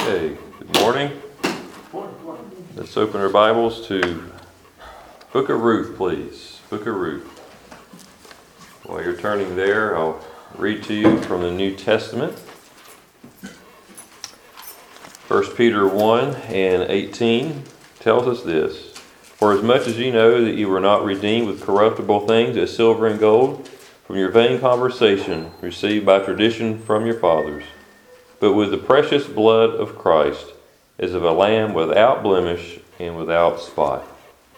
Okay, good morning. Let's open our Bibles to Book of Ruth, please. Book of Ruth. While you're turning there, I'll read to you from the New Testament. 1 Peter 1 and 18 tells us this. For as much as you know that you were not redeemed with corruptible things as silver and gold from your vain conversation received by tradition from your fathers, but with the precious blood of Christ, as of a lamb without blemish and without spot.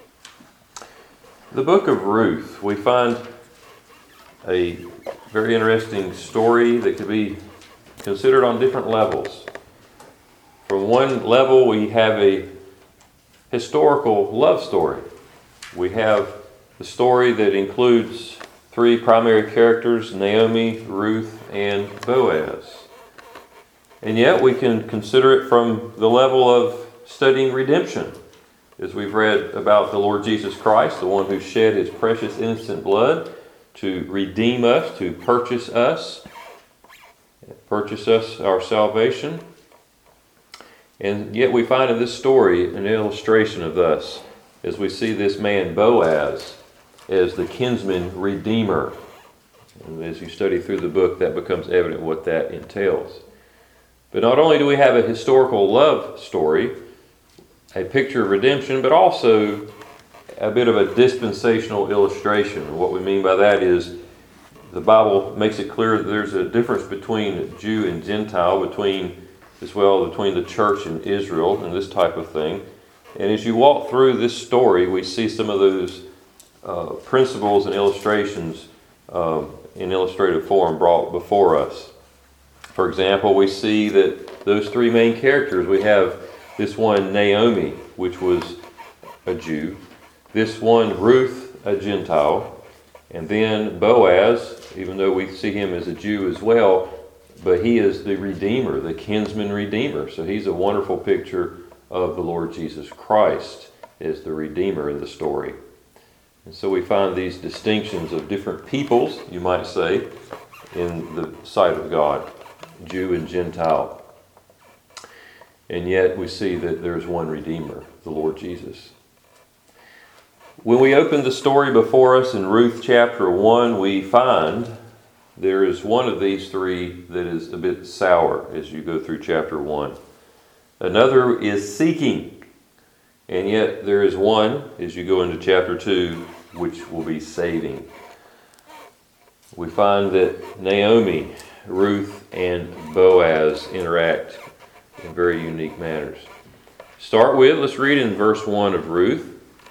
The book of Ruth, we find a very interesting story that could be considered on different levels. From one level, we have a historical love story. We have the story that includes three primary characters, Naomi, Ruth, and Boaz. And yet we can consider it from the level of studying redemption, as we've read about the Lord Jesus Christ, the one who shed his precious innocent blood to redeem us, to purchase us our salvation. And yet we find in this story an illustration of this, as we see this man Boaz as the kinsman redeemer. And as you study through the book, that becomes evident what that entails. But not only do we have a historical love story, a picture of redemption, but also a bit of a dispensational illustration. And what we mean by that is the Bible makes it clear that there's a difference between Jew and Gentile, between the church and Israel and this type of thing. And as you walk through this story, we see some of those principles and illustrations in illustrative form brought before us. For example, we see that those three main characters, we have this one Naomi, which was a Jew, this one Ruth, a Gentile, and then Boaz, even though we see him as a Jew as well, but he is the Redeemer, the kinsman Redeemer. So he's a wonderful picture of the Lord Jesus Christ as the Redeemer in the story. And so we find these distinctions of different peoples, you might say, in the sight of God, Jew and Gentile. And yet we see that there's one Redeemer, the Lord Jesus. When we open the story before us in Ruth chapter 1, we find there is one of these three that is a bit sour as you go through chapter 1. Another is seeking. And yet there is one, as you go into chapter 2, which will be saving. We find that Naomi, Ruth, and Boaz interact in very unique manners. Let's read in verse 1 of Ruth.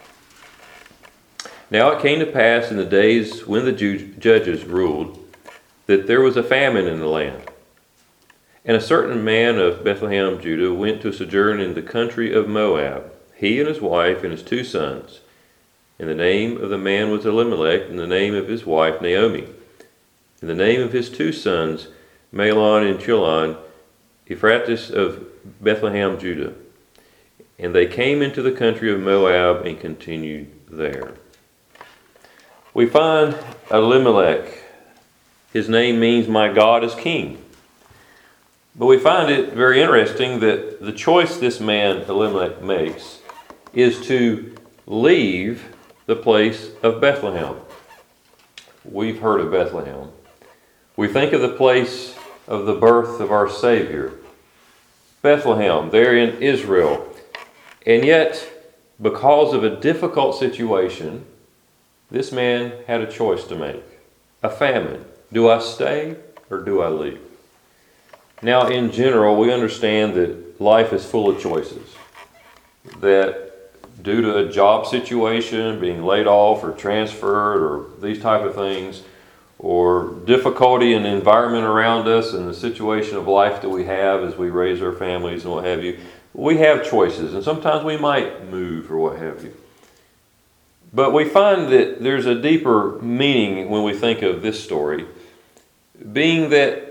Now it came to pass in the days when the judges ruled that there was a famine in the land. And a certain man of Bethlehem, Judah, went to sojourn in the country of Moab, he and his wife and his 2 sons. And the name of the man was Elimelech, and the name of his wife Naomi. And the name of his 2 sons, Mahlon and Chilion, Ephrathis of Bethlehem, Judah. And they came into the country of Moab and continued there. We find Elimelech. His name means my God is king. But we find it very interesting that the choice this man Elimelech makes is to leave the place of Bethlehem. We've heard of Bethlehem. We think of the place of the birth of our Savior, Bethlehem, there in Israel. And yet, because of a difficult situation, this man had a choice to make. A famine. Do I stay or do I leave? Now, in general, we understand that life is full of choices. That due to a job situation, being laid off or transferred or these type of things, or difficulty in the environment around us and the situation of life that we have as we raise our families and what have you, we have choices. And sometimes we might move or what have you. But we find that there's a deeper meaning when we think of this story, being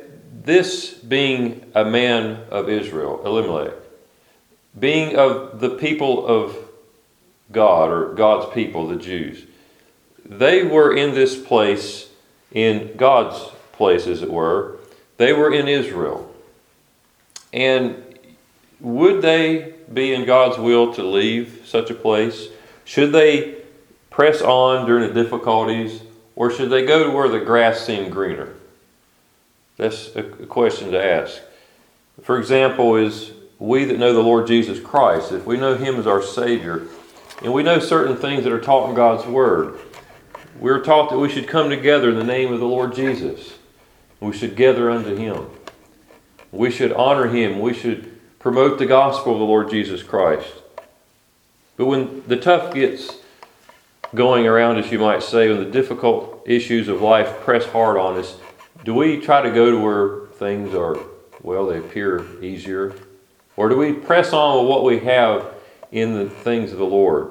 a man of Israel, Elimelech, being of the people of God, or God's people, the Jews. They were in this place, in God's place as it were. They were in Israel. And would they be in God's will to leave such a place? Should they press on during the difficulties, or should they go to where the grass seemed greener? That's a question to ask. For example, is we that know the Lord Jesus Christ, if we know Him as our Savior, and we know certain things that are taught in God's Word, we're taught that we should come together in the name of the Lord Jesus. We should gather unto Him. We should honor Him. We should promote the gospel of the Lord Jesus Christ. But when the tough gets going around us, you might say, when the difficult issues of life press hard on us, do we try to go to where things are, well, they appear easier? Or do we press on with what we have in the things of the Lord?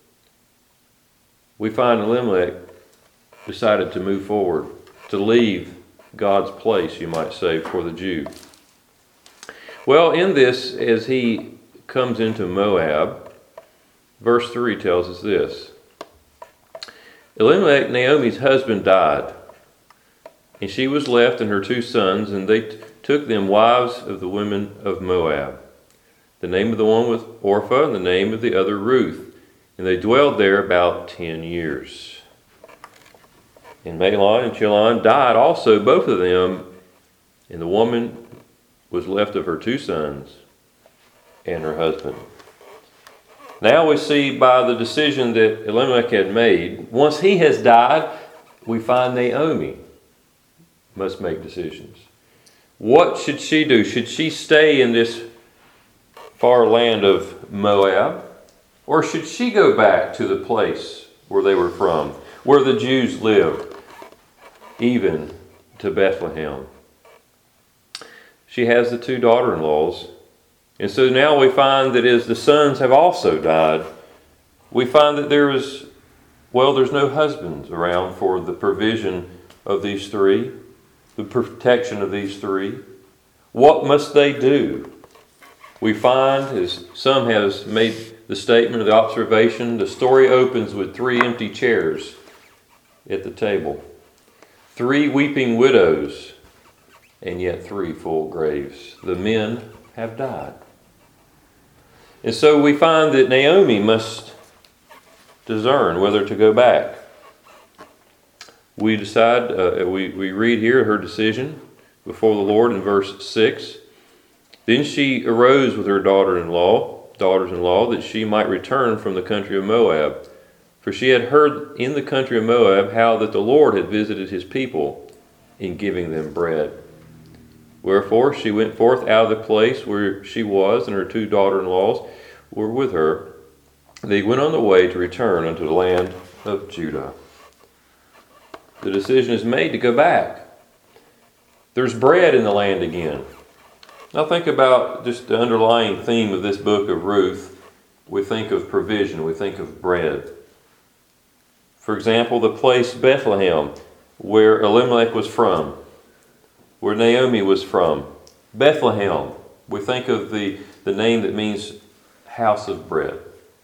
We find Elimelech decided to move forward, to leave God's place, you might say, for the Jew. Well, in this, as he comes into Moab, verse 3 tells us this. Elimelech, Naomi's husband, died, and she was left and her 2 sons, and they took them wives of the women of Moab. The name of the one was Orpah, and the name of the other Ruth, and they dwelled there about 10 years. And Mahlon and Chilion died also, both of them, and the woman was left of her 2 sons and her husband. Now we see by the decision that Elimelech had made, once he has died, we find Naomi must make decisions. What should she do? Should she stay in this far land of Moab? Or should she go back to the place where they were from, where the Jews lived, even to Bethlehem? She has the 2 daughter-in-laws. And so now we find that as the sons have also died, we find that there's no husbands around for the provision of these 3, the protection of these 3. What must they do? We find, as some has made the statement or the observation, the story opens with 3 empty chairs at the table, 3 weeping widows, and yet 3 full graves. The men have died. And so we find that Naomi must discern whether to go back. We read here her decision before the Lord in verse 6. Then she arose with her daughters-in-law, that she might return from the country of Moab. For she had heard in the country of Moab how that the Lord had visited His people in giving them bread. Wherefore she went forth out of the place where she was, and her 2 daughter-in-laws were with her. They went on the way to return unto the land of Judah. The decision is made to go back. There's bread in the land again. Now think about just the underlying theme of this book of Ruth. We think of provision. We think of bread. For example, the place Bethlehem, where Elimelech was from, where Naomi was from. Bethlehem, we think of the name that means house of bread.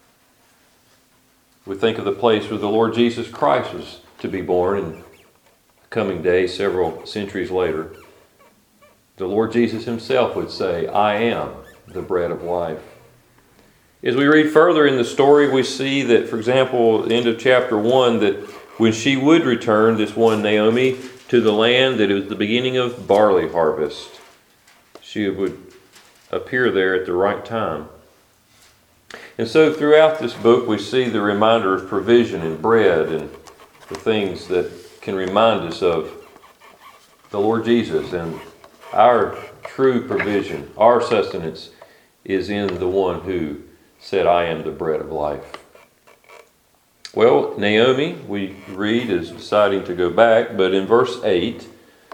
We think of the place where the Lord Jesus Christ was to be born in the coming days, several centuries later. The Lord Jesus Himself would say, I am the bread of life. As we read further in the story, we see that, for example, at the end of chapter 1, that when she would return, this one Naomi, to the land, that it was the beginning of barley harvest. She would appear there at the right time. And so throughout this book, we see the reminder of provision and bread and the things that can remind us of the Lord Jesus, and our true provision, our sustenance is in the one who said, I am the bread of life. Well, Naomi, we read, is deciding to go back, but in verse 8,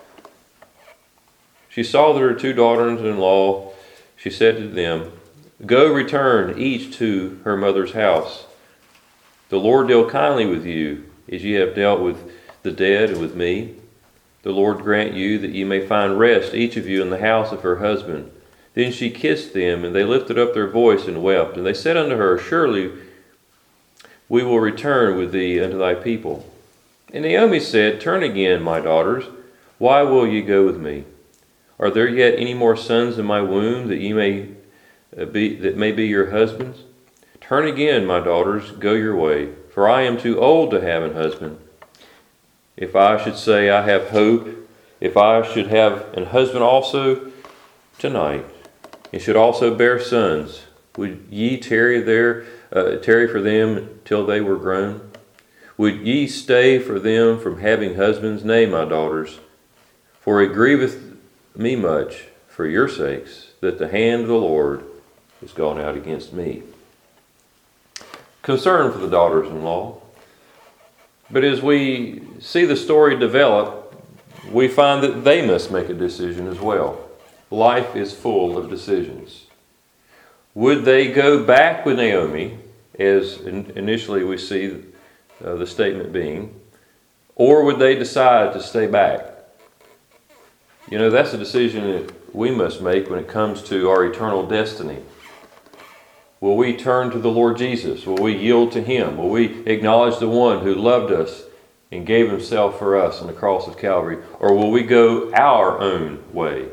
she saw that her 2 daughters-in-law, she said to them, Go, return each to her mother's house. The Lord deal kindly with you, as ye have dealt with the dead and with me. The Lord grant you that ye may find rest, each of you, in the house of her husband. Then she kissed them, and they lifted up their voice and wept. And they said unto her, Surely we will return with thee unto thy people. And Naomi said, Turn again, my daughters. Why will ye go with me? Are there yet any more sons in my womb, that ye may that may be your husbands? Turn again, my daughters, go your way, for I am too old to have an husband. If I should say I have hope, if I should have an husband also tonight, and should also bear sons, would ye tarry for them till they were grown? Would ye stay for them from having husbands? Nay, my daughters, for it grieveth me much for your sakes that the hand of the Lord is gone out against me. Concern for the daughters-in-law. But as we see the story develop, we find that they must make a decision as well. Life is full of decisions. Would they go back with Naomi, as initially we see the statement being, or would they decide to stay back? You know, that's a decision that we must make when it comes to our eternal destiny. Will we turn to the Lord Jesus? Will we yield to Him? Will we acknowledge the one who loved us and gave Himself for us on the cross of Calvary? Or will we go our own way?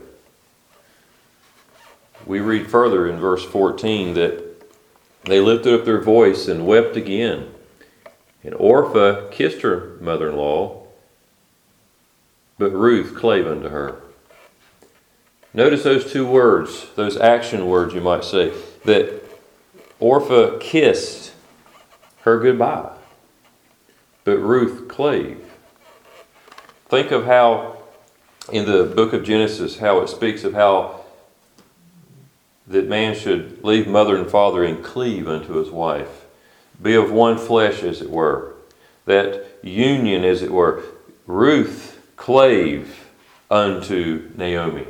We read further in verse 14 that they lifted up their voice and wept again. And Orpah kissed her mother-in-law, but Ruth clave unto her. Notice those two words, those action words you might say, that Orpah kissed her goodbye, but Ruth clave. Think of how in the book of Genesis, how it speaks of how that man should leave mother and father and cleave unto his wife, be of one flesh, as it were. That union, as it were. Ruth clave unto Naomi.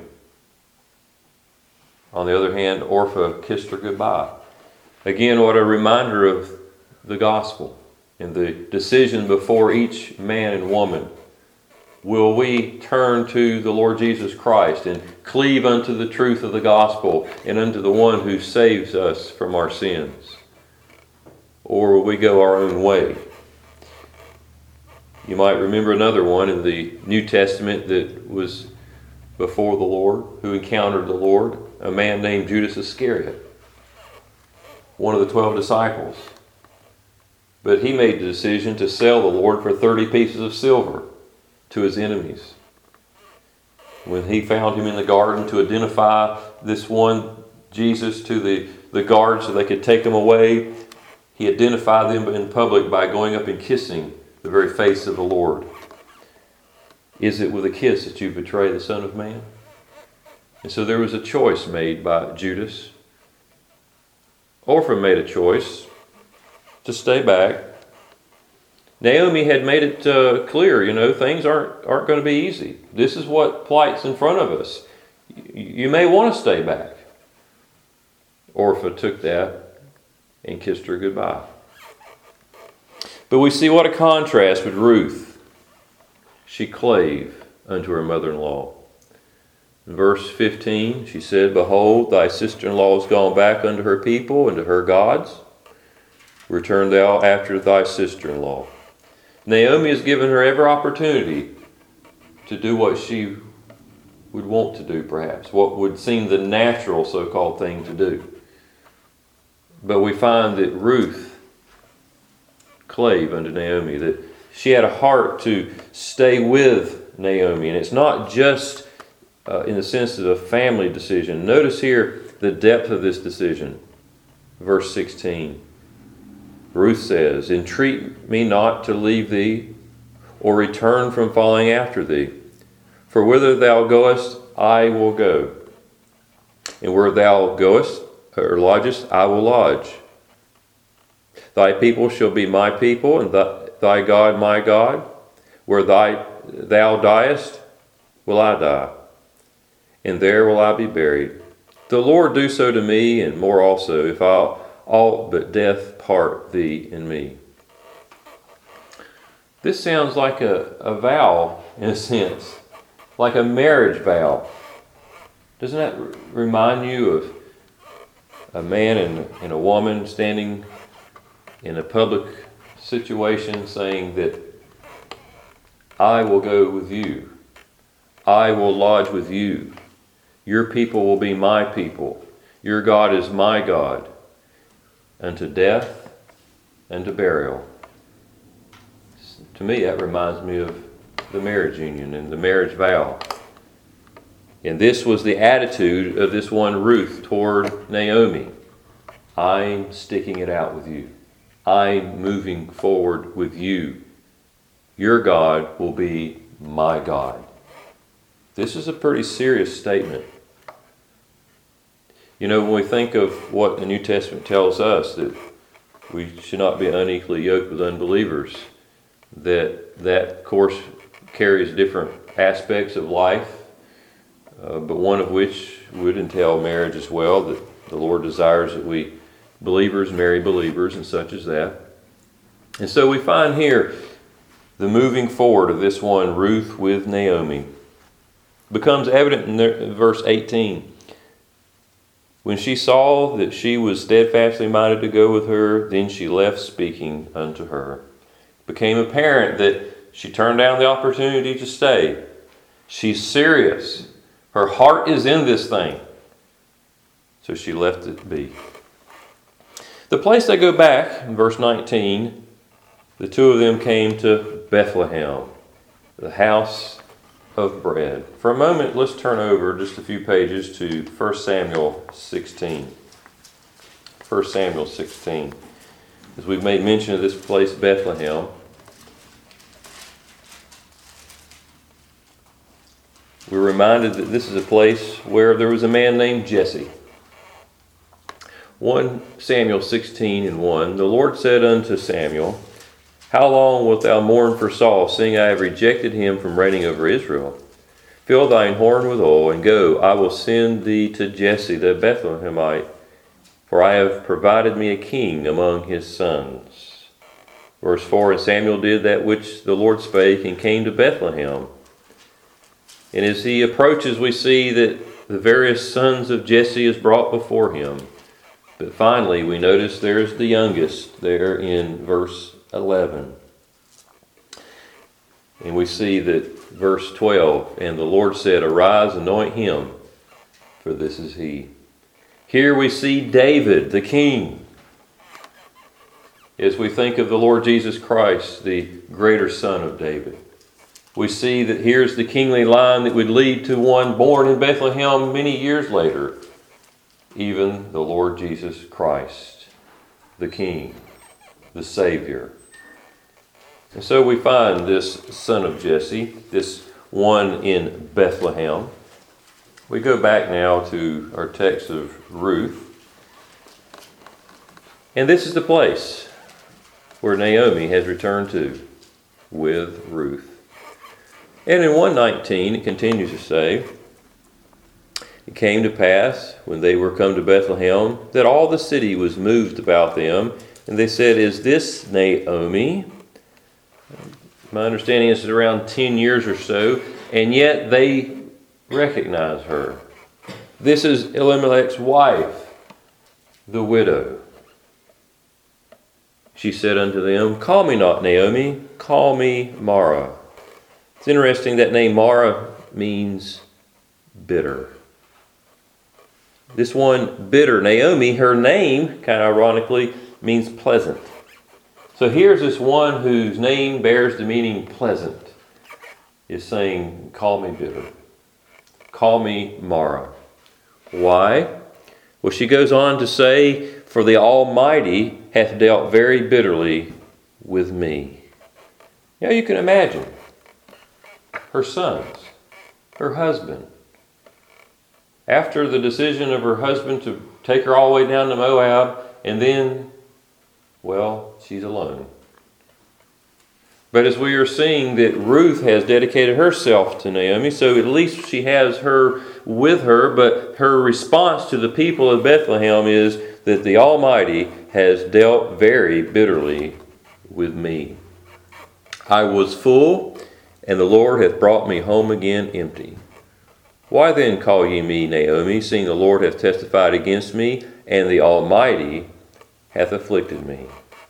On the other hand, Orpah kissed her goodbye. Again, what a reminder of the gospel and the decision before each man and woman. Will we turn to the Lord Jesus Christ and cleave unto the truth of the gospel and unto the one who saves us from our sins? Or will we go our own way? You might remember another one in the New Testament that was before the Lord, who encountered the Lord, a man named Judas Iscariot, one of the 12 disciples. But he made the decision to sell the Lord for 30 pieces of silver to his enemies. When he found him in the garden to identify this one, Jesus, to the guards so they could take him away, he identified them in public by going up and kissing the very face of the Lord. Is it with a kiss that you betray the Son of Man? And so there was a choice made by Judas. Orpah made a choice to stay back. Naomi had made it clear, things aren't going to be easy. This is what plights in front of us. You may want to stay back. Orpah took that and kissed her goodbye. But we see what a contrast with Ruth. She clave unto her mother-in-law. In verse 15, she said, Behold, thy sister-in-law is gone back unto her people and to her gods. Return thou after thy sister-in-law. Naomi has given her every opportunity to do what she would want to do, perhaps, what would seem the natural so-called thing to do. But we find that Ruth clave unto Naomi, that she had a heart to stay with Naomi. And it's not just in the sense of a family decision. Notice here the depth of this decision. Verse 16. Ruth says, Entreat me not to leave thee, or return from following after thee. For whither thou goest, I will go. And where thou goest, or lodgest, I will lodge. Thy people shall be my people, and thy God my God. Where thou diest, will I die, and there will I be buried. The Lord do so to me, and more also, if all but death part thee and me. This sounds like a vow, in a sense, like a marriage vow. Doesn't that remind you of a man and a woman standing in a public situation saying that I will go with you. I will lodge with you. Your people will be my people. Your God is my God, unto death and to burial. To me, that reminds me of the marriage union and the marriage vow. And this was the attitude of this one Ruth toward Naomi. I'm sticking it out with you. I'm moving forward with you. Your God will be my God. This is a pretty serious statement. You know, when we think of what the New Testament tells us, that we should not be unequally yoked with unbelievers, that course carries different aspects of life, but one of which would entail marriage as well, that the Lord desires that we believers marry believers and such as that. And so we find here the moving forward of this one Ruth with Naomi becomes evident in verse 18. When she saw that she was steadfastly minded to go with her, then she left speaking unto her. It became apparent that she turned down the opportunity to stay. She's serious. Her heart is in this thing. So she left it be. The place they go back, in verse 19, the two of them came to Bethlehem, the house of bread. For a moment, let's turn over just a few pages to 1 Samuel 16. 1 Samuel 16. As we've made mention of this place, Bethlehem, we're reminded that this is a place where there was a man named Jesse. 1 Samuel 16:1, the Lord said unto Samuel, How long wilt thou mourn for Saul, seeing I have rejected him from reigning over Israel? Fill thine horn with oil, and go, I will send thee to Jesse the Bethlehemite, for I have provided me a king among his sons. Verse 4, And Samuel did that which the Lord spake, and came to Bethlehem. And as he approaches, we see that the various sons of Jesse is brought before him. But finally, we notice there's the youngest there in verse 11. And we see that verse 12, And the Lord said, Arise, anoint him, for this is he. Here we see David, the king. As we think of the Lord Jesus Christ, the greater son of David, we see that here's the kingly line that would lead to one born in Bethlehem many years later, even the Lord Jesus Christ, the King, the Savior. And so we find this son of Jesse, this one in Bethlehem. We go back now to our text of Ruth. And this is the place where Naomi has returned to with Ruth. And in 1:19, it continues to say, It came to pass, when they were come to Bethlehem, that all the city was moved about them, and they said, Is this Naomi? My understanding is around 10 years or so, and yet they recognize her. This is Elimelech's wife, the widow. She said unto them, Call me not Naomi, call me Mara. It's interesting that name Mara means bitter. This one, bitter. Naomi, her name, kind of ironically, means pleasant. So here's this one whose name bears the meaning pleasant, is saying, Call me bitter. Call me Mara. Why? Well, she goes on to say, For the Almighty hath dealt very bitterly with me. Now you can imagine her sons, her husband. After the decision of her husband to take her all the way down to Moab, and then, well, she's alone. But as we are seeing that Ruth has dedicated herself to Naomi, so at least she has her with her, but her response to the people of Bethlehem is that the Almighty has dealt very bitterly with me. I was full, and the Lord hath brought me home again empty. Why then call ye me Naomi, seeing the Lord hath testified against me, and the Almighty hath afflicted me?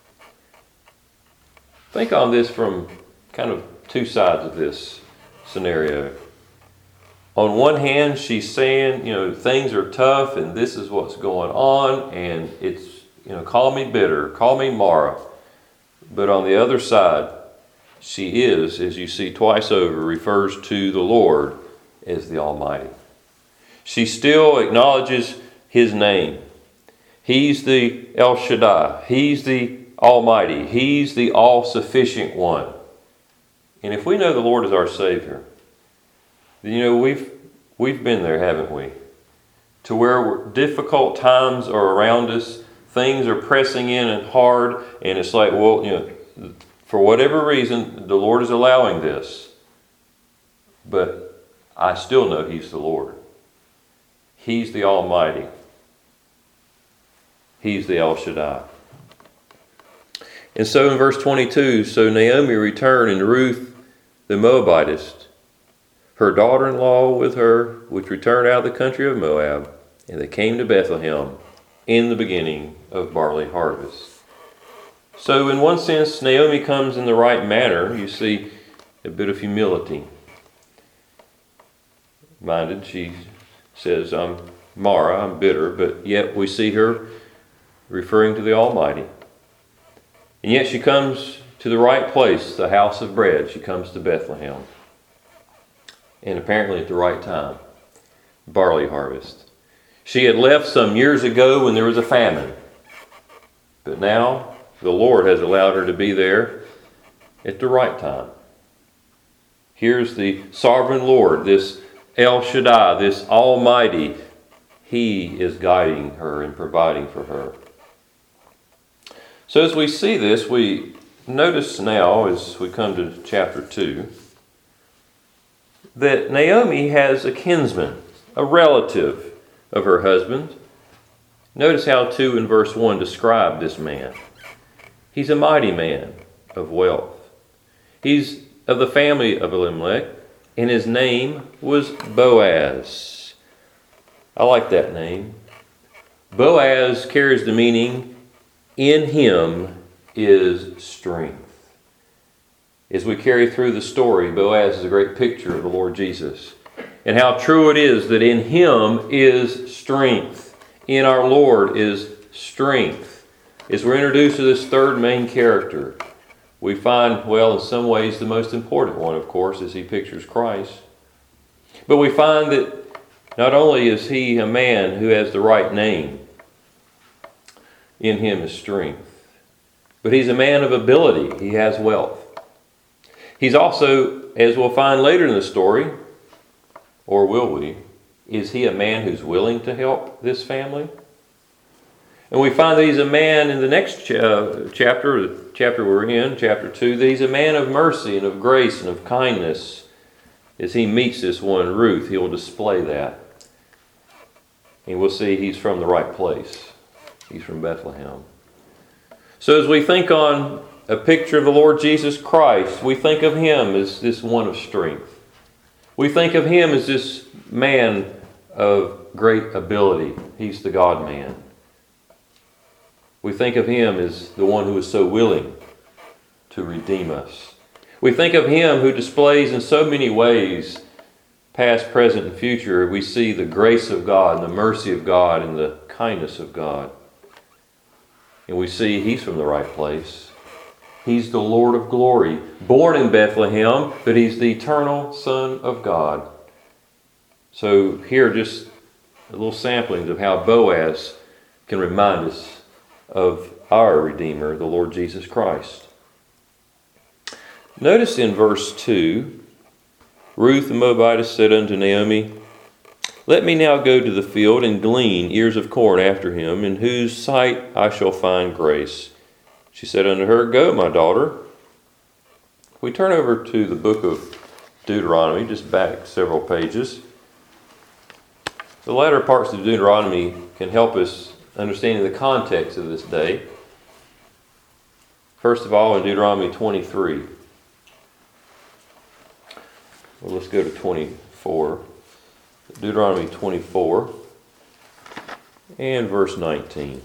Think on this from kind of two sides of this scenario. On one hand, she's saying, things are tough and this is what's going on, and it's, call me bitter, call me Mara. But on the other side, she is, as you see twice over, refers to the Lord as the Almighty. She still acknowledges His name. He's the El Shaddai. He's the Almighty. He's the all-sufficient one. And if we know the Lord is our Savior, then we've been there, haven't we? To where difficult times are around us, things are pressing in and hard, and it's like, for whatever reason, the Lord is allowing this. But I still know He's the Lord. He's the Almighty. He's the El Shaddai. And so in verse 22, so Naomi returned, and Ruth the Moabitess, her daughter-in-law with her, which returned out of the country of Moab, and they came to Bethlehem in the beginning of barley harvest. So in one sense, Naomi comes in the right manner. You see a bit of humility. Minded, she says, I'm Mara, I'm bitter, but yet we see her referring to the Almighty. And yet she comes to the right place, the house of bread. She comes to Bethlehem. And apparently at the right time, barley harvest. She had left some years ago when there was a famine. But now the Lord has allowed her to be there at the right time. Here's the sovereign Lord, this El Shaddai, this Almighty. He is guiding her and providing for her. So as we see this, we notice now, as we come to chapter 2, that Naomi has a kinsman, a relative of her husband. Notice how 2 in verse 1 describe this man. He's a mighty man of wealth. He's of the family of Elimelech, and his name was Boaz. I like that name. Boaz carries the meaning, in him is strength. As we carry through the story, Boaz is a great picture of the Lord Jesus, and how true it is that in him is strength. In our Lord is strength. As we're introduced to this third main character, we find, in some ways the most important one, of course, as he pictures Christ. But we find that not only is he a man who has the right name, in him is strength, but he's a man of ability. He has wealth. He's also, as we'll find later in the story, or will we, is he a man who's willing to help this family? And we find that he's a man in the next chapter, the chapter we're in, chapter 2, that he's a man of mercy and of grace and of kindness. As he meets this one, Ruth, he will display that. And we'll see he's from the right place. He's from Bethlehem. So as we think on a picture of the Lord Jesus Christ, we think of him as this one of strength. We think of him as this man of great ability. He's the God-man. We think of him as the one who is so willing to redeem us. We think of him who displays in so many ways, past, present, and future, we see the grace of God, and the mercy of God, and the kindness of God. And we see he's from the right place. He's the Lord of glory, born in Bethlehem, but he's the eternal Son of God. So here are just a little samplings of how Boaz can remind us of our Redeemer, the Lord Jesus Christ. Notice in verse 2, Ruth the Moabitess said unto Naomi, Let me now go to the field and glean ears of corn after him, in whose sight I shall find grace. She said unto her, Go, my daughter. We turn over to the book of Deuteronomy, just back several pages. The latter parts of Deuteronomy can help us understanding the context of this day. First of all, in Deuteronomy 23. Well, let's go to 24. Deuteronomy 24 and verse 19.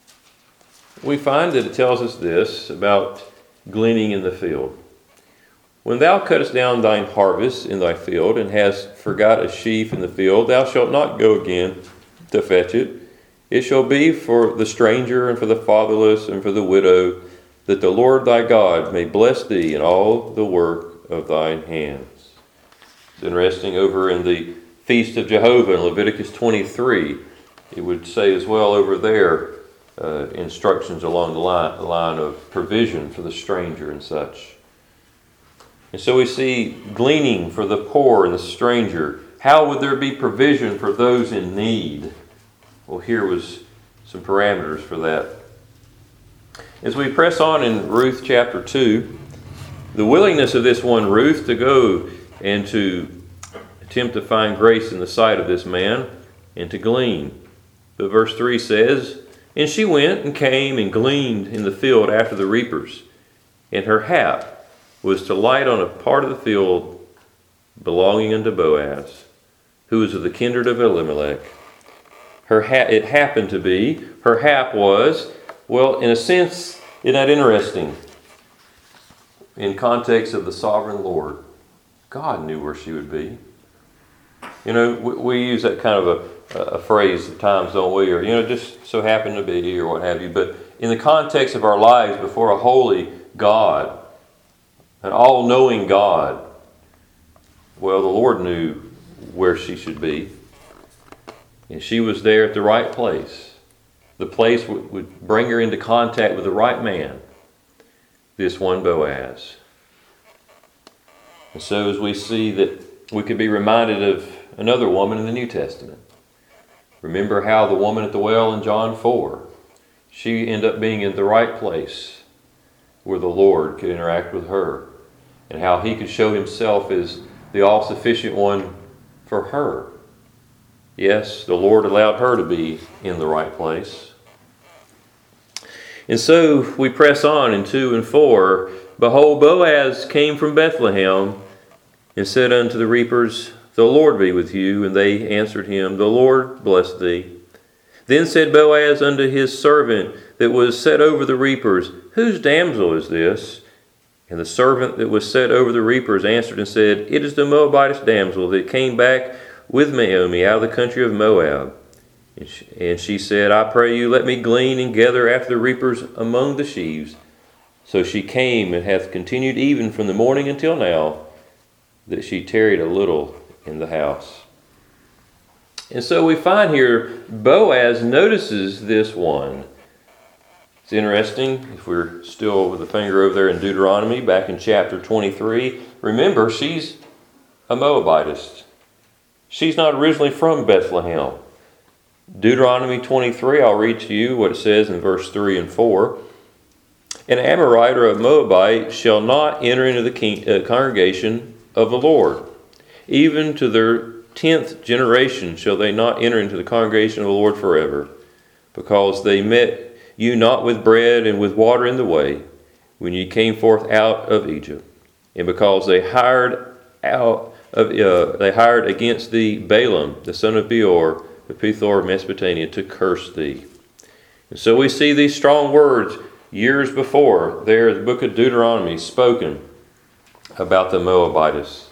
We find that it tells us this about gleaning in the field. When thou cuttest down thine harvest in thy field, and hast forgot a sheaf in the field, thou shalt not go again to fetch it. It shall be for the stranger, and for the fatherless, and for the widow, that the Lord thy God may bless thee in all the work of thine hands. It's interesting, over in the Feast of Jehovah in Leviticus 23, it would say as well over there, instructions along the line of provision for the stranger and such. And so we see gleaning for the poor and the stranger. How would there be provision for those in need? Well, here was some parameters for that. As we press on in Ruth chapter 2, the willingness of this one Ruth to go and to attempt to find grace in the sight of this man and to glean. But verse 3 says, "And she went and came and gleaned in the field after the reapers, and her hap was to light on a part of the field belonging unto Boaz, who was of the kindred of Elimelech." It happened to be, her hap was, well, in a sense, isn't that interesting? In context of the sovereign Lord, God knew where she would be. You know, we use that kind of a phrase at times, don't we? Or, just so happened to be, or what have you. But in the context of our lives before a holy God, an all-knowing God, well, the Lord knew where she should be. And she was there at the right place. The place would bring her into contact with the right man, this one Boaz. And so as we see that, we could be reminded of another woman in the New Testament. Remember how the woman at the well in John 4, she ended up being in the right place where the Lord could interact with her, and how he could show himself as the all-sufficient one for her. Yes, the Lord allowed her to be in the right place. And so we press on in 2 and 4. "Behold, Boaz came from Bethlehem, and said unto the reapers, The Lord be with you. And they answered him, The Lord bless thee. Then said Boaz unto his servant that was set over the reapers, Whose damsel is this? And the servant that was set over the reapers answered and said, It is the Moabitess damsel that came back with Naomi out of the country of Moab. And she said, I pray you, let me glean and gather after the reapers among the sheaves. So she came and hath continued even from the morning until now, that she tarried a little in the house." And so we find here Boaz notices this one. It's interesting, if we're still with the finger over there in Deuteronomy, back in chapter 23, remember, she's a Moabitess. She's not originally from Bethlehem. Deuteronomy 23, I'll read to you what it says in verse 3 and 4. "An Amorite or a Moabite shall not enter into the congregation of the Lord. Even to their 10th generation shall they not enter into the congregation of the Lord forever, because they met you not with bread and with water in the way, when ye came forth out of Egypt, and because they hired against thee Balaam, the son of Beor, the Pethor of Mesopotamia, to curse thee." And so we see these strong words years before there in the book of Deuteronomy spoken about the Moabitess.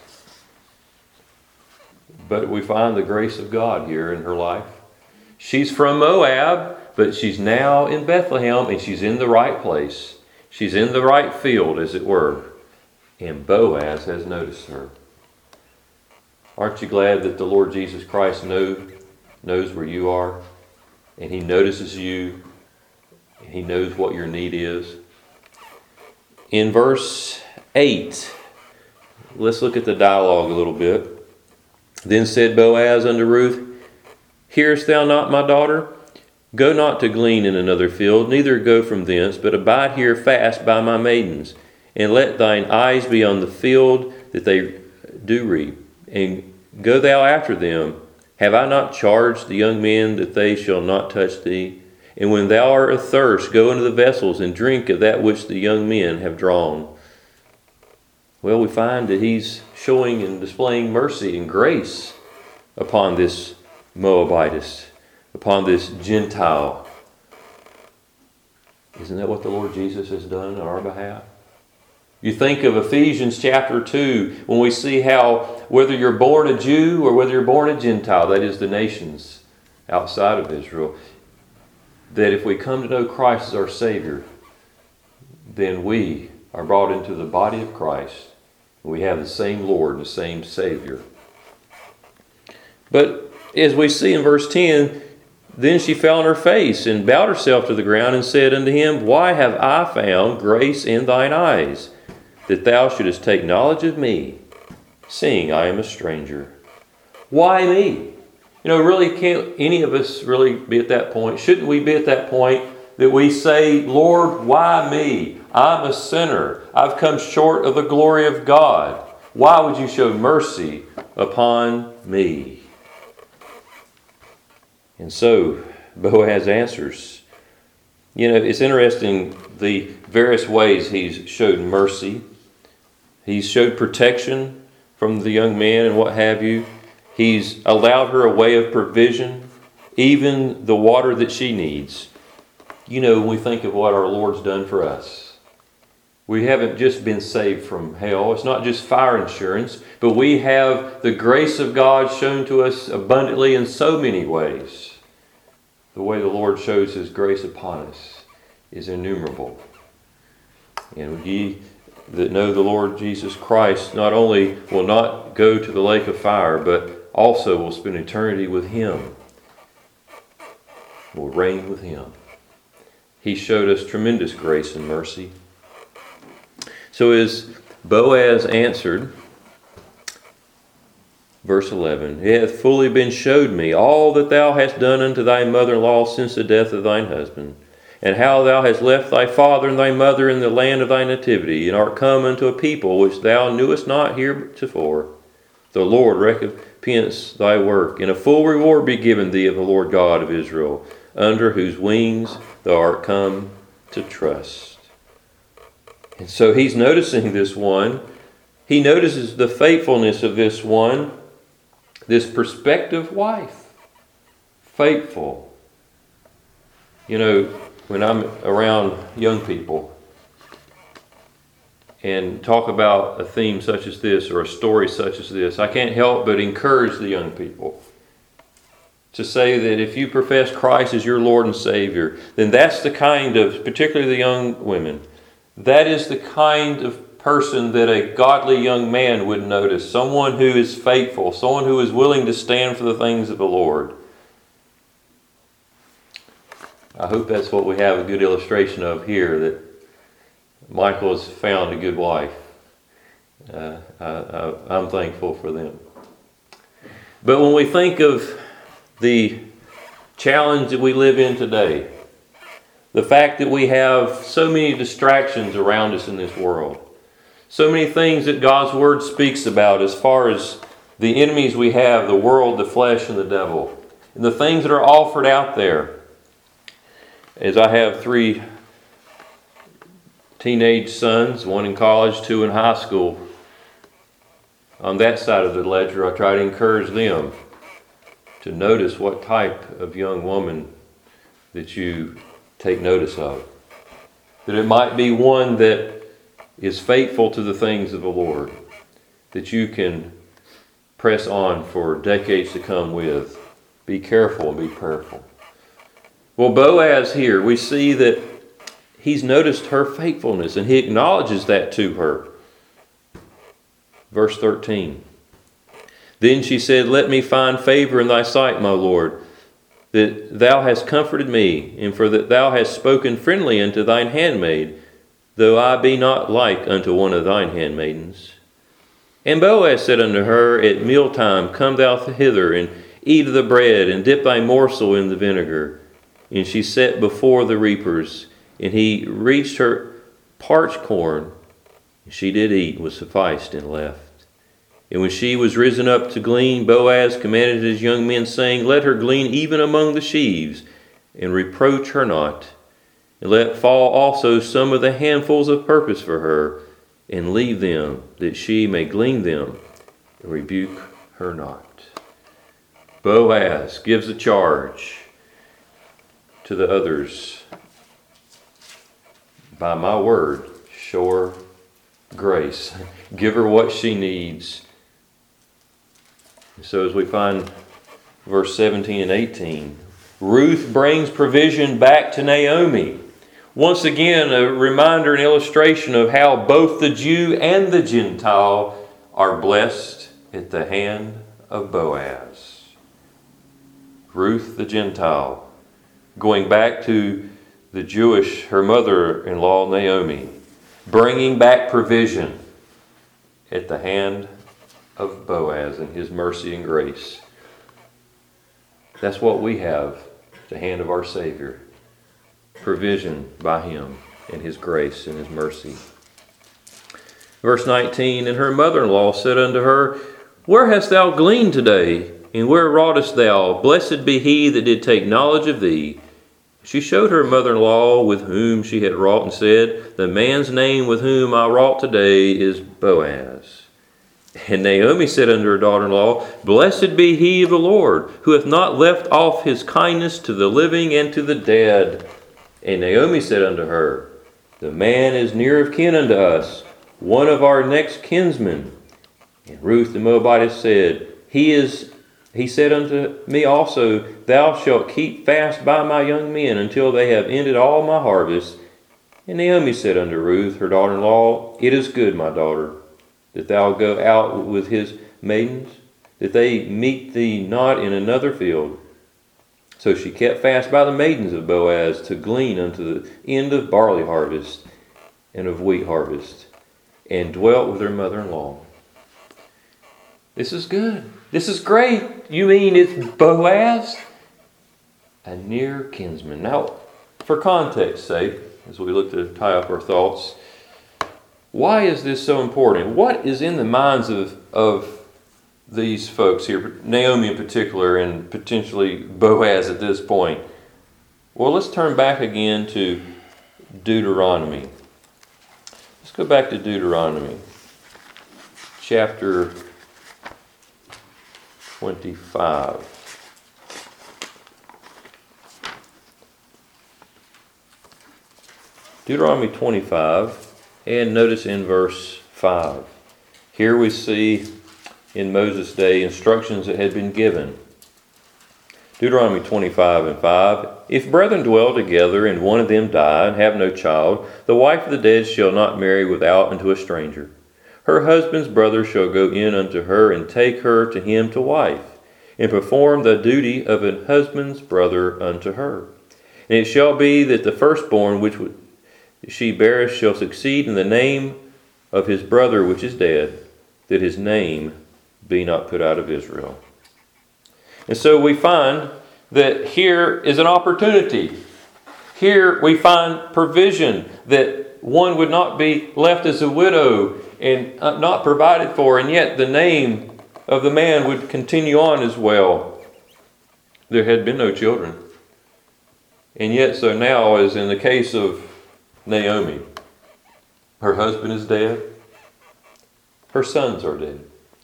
But we find the grace of God here in her life. She's from Moab, but she's now in Bethlehem, and she's in the right place. She's in the right field, as it were. And Boaz has noticed her. Aren't you glad that the Lord Jesus Christ knows where you are? And he notices you. And he knows what your need is. In verse 8, let's look at the dialogue a little bit. "Then said Boaz unto Ruth, Hearest thou not, my daughter? Go not to glean in another field, neither go from thence, but abide here fast by my maidens, and let thine eyes be on the field that they do reap, and go thou after them. Have I not charged the young men that they shall not touch thee? And when thou art athirst, go into the vessels and drink of that which the young men have drawn." Well, we find that he's showing and displaying mercy and grace upon this Moabitess, upon this Gentile. Isn't that what the Lord Jesus has done on our behalf? You think of Ephesians chapter 2, when we see how whether you're born a Jew or whether you're born a Gentile, that is the nations outside of Israel, that if we come to know Christ as our Savior, then we are brought into the body of Christ. We have the same Lord and the same Savior. But as we see in verse 10, then she fell on her face and bowed herself to the ground and said unto him, Why have I found grace in thine eyes, that thou shouldest take knowledge of me, seeing I am a stranger? Why me? Really, can't any of us really be at that point? Shouldn't we be at that point that we say, Lord, why me? I'm a sinner. I've come short of the glory of God. Why would you show mercy upon me? And so Boaz answers. It's interesting the various ways he's showed mercy. He's showed protection from the young man and what have you. He's allowed her a way of provision, even the water that she needs. When we think of what our Lord's done for us, we haven't just been saved from hell. It's not just fire insurance, but we have the grace of God shown to us abundantly in so many ways. The way the Lord shows His grace upon us is innumerable. And ye that know the Lord Jesus Christ not only will not go to the lake of fire, but also will spend eternity with Him, will reign with Him. He showed us tremendous grace and mercy. So as Boaz answered, verse 11, It hath fully been showed me all that thou hast done unto thy mother-in-law since the death of thine husband, and how thou hast left thy father and thy mother in the land of thy nativity, and art come unto a people which thou knewest not heretofore. The Lord recompense thy work, and a full reward be given thee of the Lord God of Israel, under whose wings thou art come to trust. And so he's noticing this one. He notices the faithfulness of this one, this prospective wife. Faithful. When I'm around young people and talk about a theme such as this or a story such as this, I can't help but encourage the young people to say that if you profess Christ as your Lord and Savior, then that's the kind of, particularly the young women, that is the kind of person that a godly young man would notice. Someone who is faithful, someone who is willing to stand for the things of the Lord. I hope that's what we have a good illustration of here, that Michael has found a good wife. I'm thankful for them. But when we think of the challenge that we live in today, the fact that we have so many distractions around us in this world, so many things that God's Word speaks about as far as the enemies we have, the world, the flesh, and the devil, and the things that are offered out there. As I have 3 teenage sons, 1 in college, 2 in high school, on that side of the ledger, I try to encourage them to notice what type of young woman that you take notice of. That it might be one that is faithful to the things of the Lord, that you can press on for decades to come with. Be careful and be prayerful. Well, Boaz here, we see that he's noticed her faithfulness and he acknowledges that to her. Verse 13. Then she said, Let me find favor in thy sight, my Lord, that thou hast comforted me, and for that thou hast spoken friendly unto thine handmaid, though I be not like unto one of thine handmaidens. And Boaz said unto her, At mealtime come thou hither, and eat of the bread, and dip thy morsel in the vinegar. And she sat before the reapers, and he reached her parched corn, and she did eat, was sufficed, and left. And when she was risen up to glean, Boaz commanded his young men, saying, Let her glean even among the sheaves, and reproach her not. And let fall also some of the handfuls of purpose for her, and leave them, that she may glean them, and rebuke her not. Boaz gives a charge to the others. By my word, show her grace. Give her what she needs. So as we find verse 17 and 18, Ruth brings provision back to Naomi. Once again, a reminder and illustration of how both the Jew and the Gentile are blessed at the hand of Boaz. Ruth the Gentile, going back to the Jewish, her mother-in-law Naomi, bringing back provision at the hand of Boaz and his mercy and grace. That's what we have, the hand of our Savior. Provision by Him and His grace and His mercy. Verse 19, and her mother-in-law said unto her, Where hast thou gleaned today? And where wrougest thou? Blessed be he that did take knowledge of thee. She showed her mother-in-law with whom she had wrought, and said, The man's name with whom I wrought today is Boaz. And Naomi said unto her daughter-in-law, Blessed be he of the Lord, who hath not left off his kindness to the living and to the dead. And Naomi said unto her, The man is near of kin unto us, one of our next kinsmen. And Ruth the Moabitess said, He said unto me also, Thou shalt keep fast by my young men until they have ended all my harvest. And Naomi said unto Ruth, her daughter-in-law, It is good, my daughter, that thou go out with his maidens, that they meet thee not in another field. So she kept fast by the maidens of Boaz to glean unto the end of barley harvest and of wheat harvest, and dwelt with her mother-in-law. This is good. This is great. You mean it's Boaz? A near kinsman. Now, for context's sake, as we look to tie up our thoughts, why is this so important? What is in the minds of these folks here, Naomi in particular, and potentially Boaz at this point? Well, let's turn back again to Deuteronomy. Let's go back to Deuteronomy, chapter 25. Deuteronomy 25, and notice in verse 5. Here we see in Moses' day instructions that had been given. Deuteronomy 25 and 5. If brethren dwell together, and one of them die, and have no child, the wife of the dead shall not marry without unto a stranger. Her husband's brother shall go in unto her, and take her to him to wife, and perform the duty of a husband's brother unto her. And it shall be that the firstborn which she beareth shall succeed in the name of his brother which is dead, that his name be not put out of Israel. And so we find that here is an opportunity. Here we find provision that one would not be left as a widow and not provided for, and yet the name of the man would continue on as well. There had been no children. And yet, so now, as in the case of Naomi, her husband is dead, her sons are dead.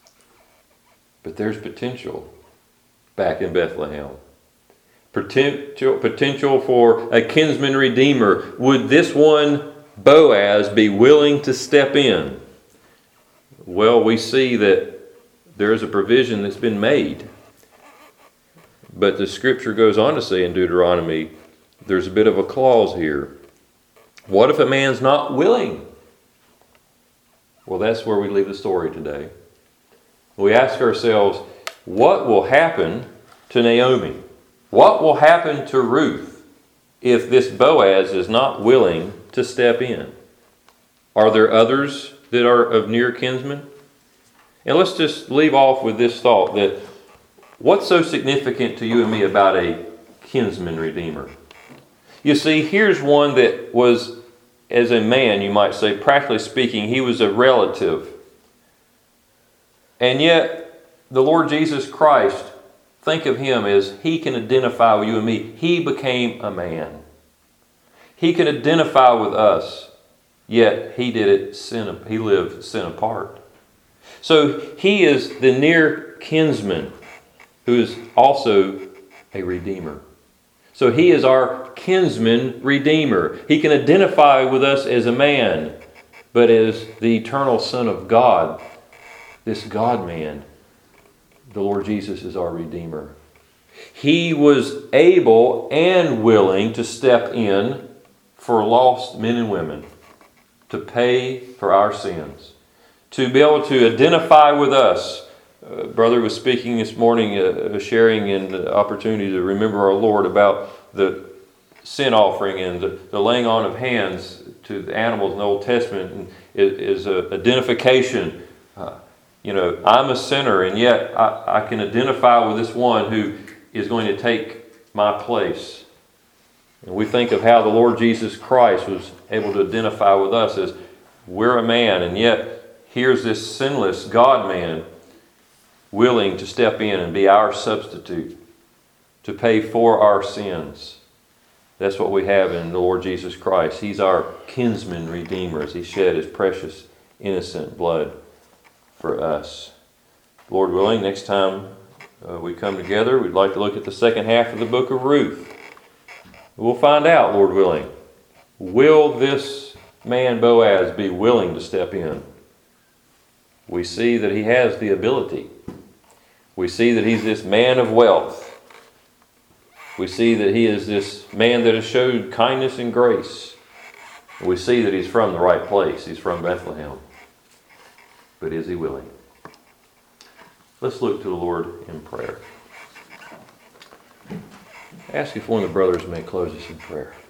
But there's potential back in Bethlehem. Potential for a kinsman redeemer. Would this one, Boaz, be willing to step in? Well, we see that there is a provision that's been made. But the scripture goes on to say in Deuteronomy, there's a bit of a clause here. What if a man's not willing? Well, that's where we leave the story today. We ask ourselves, what will happen to Naomi? What will happen to Ruth if this Boaz is not willing to step in? Are there others that are of near kinsmen? And let's just leave off with this thought that what's so significant to you and me about a kinsman redeemer? You see, here's one that was, as a man, you might say, practically speaking, he was a relative. And yet, the Lord Jesus Christ, think of him as he can identify with you and me. He became a man. He can identify with us, yet he did it he lived sin apart. So he is the near kinsman who is also a redeemer. So he is our kinsman redeemer. He can identify with us as a man, but as the eternal Son of God, this God-man, the Lord Jesus is our Redeemer. He was able and willing to step in for lost men and women, to pay for our sins, to be able to identify with us. Brother was speaking this morning, sharing an opportunity to remember our Lord about the sin offering and the laying on of hands to the animals in the Old Testament, and is an identification. I'm a sinner, and yet I can identify with this one who is going to take my place. And we think of how the Lord Jesus Christ was able to identify with us as we're a man, and yet here's this sinless God-man willing to step in and be our substitute, to pay for our sins. That's what we have in the Lord Jesus Christ. He's our kinsman redeemer as He shed His precious, innocent blood for us. Lord willing, next time we come together, we'd like to look at the second half of the book of Ruth. We'll find out, Lord willing, will this man Boaz be willing to step in? We see that he has the ability. We see that he's this man of wealth. We see that he is this man that has showed kindness and grace. We see that he's from the right place. He's from Bethlehem. But is he willing? Let's look to the Lord in prayer. Ask if one of the brothers may close us in prayer.